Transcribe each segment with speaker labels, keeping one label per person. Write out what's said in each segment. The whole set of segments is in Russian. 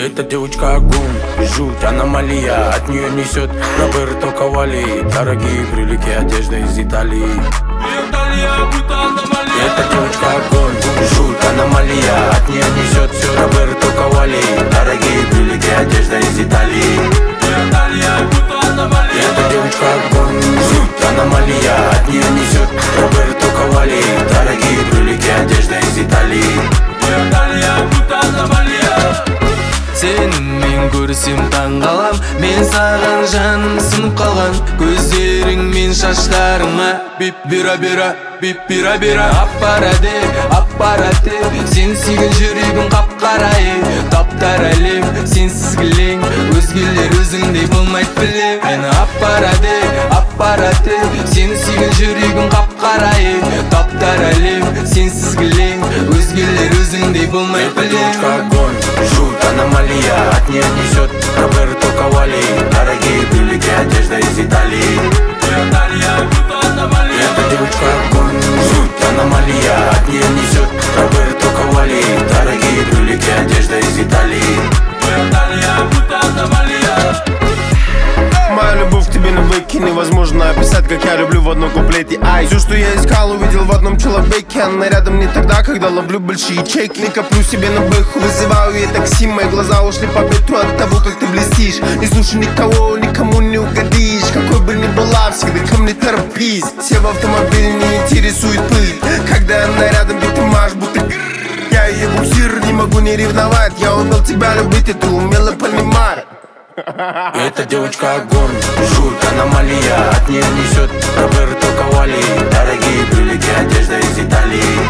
Speaker 1: Эта девочка огонь, жуть, аномалия. От нее несет Роберто Кавали. Дорогие брюлики, одежда из Италии. Эта девочка огонь, жуть, аномалия. От нее несет все Роберто Кавали. Дорогие брюлики, одежда из Италии. Эта девочка огонь, жуть, аномалия. От нее несет Роберто Кавали. Дорогие брюлики, одежда из Италии.
Speaker 2: Сенің көрсем таң қалам, мен саған жаным сынып қалған. Көздерің мен шаштарыңа бип-бира-бира, бип-бира-бира. Аппарате, сен сүйген жүрегім қап-қарай. Таптар әлем, сенсіз кілең, өзгелер өзіңдей болмайды білем. Мені аппарате, сен сүйген жүрегім қап-қарай. Таптар әлем, сенсіз кілең, өзгелер өзіңдей болмайды білем.
Speaker 1: Жуть, аномалия, от нее несет Роберто Кавали. Дорогие брюлики, одежда из Италии. Эта девочка огонь, жуть, аномалия. От нее несет Роберто Кавали. Дорогие брюлики, одежда из Италии.
Speaker 3: Моя любовь к тебе навеки невозможно описать, как я люблю в одном куплете. Все, что я искал, увидел в одном человеке. Она рядом не тогда, когда ловлю большие чеки. Не коплю себе на бэху, вызываю ей такси. Мои глаза ушли по ветру от того, как ты блестишь. Не слушай никого, никому не угодишь. Какой бы ни была, всегда ко мне торопись. Все в автомобиле, не интересует пыль. Когда она рядом, ведь ты маш, будто я ее буксир, не могу не ревновать. Я умел тебя любить, и ты умела понимать.
Speaker 1: Эта девочка огонь, жуть, аномалия. От нее несет Роберто Кавали. Дорогие брюлики, одежда из Италии.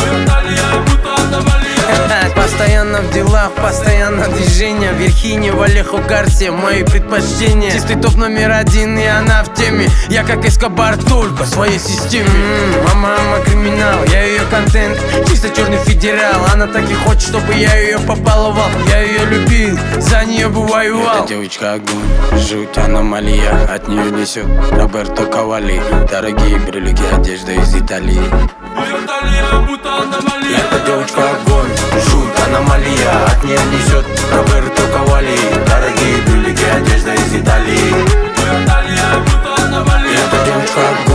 Speaker 2: Постоянно в делах, постоянно движение. Верхине, Валеху, Гарсия, мои предпочтения. Чистый топ номер один, и она в теме. Я как Эскобар, только в своей системе. Мама криминал, я ее контент. Чисто черный федерал. Она так и хочет, чтобы я ее побаловал. Я ее любил, за нее бы воевал.
Speaker 1: Эта девочка огонь, жуть, аномалия. От нее несет Роберто Кавали. Дорогие брюлики, одежда из Италии. Эта девочка огонь, жуть, аномалия. От нее несет Роберто Кавали. Дорогие брюлики, одежда из Италии. Эта девочка огонь.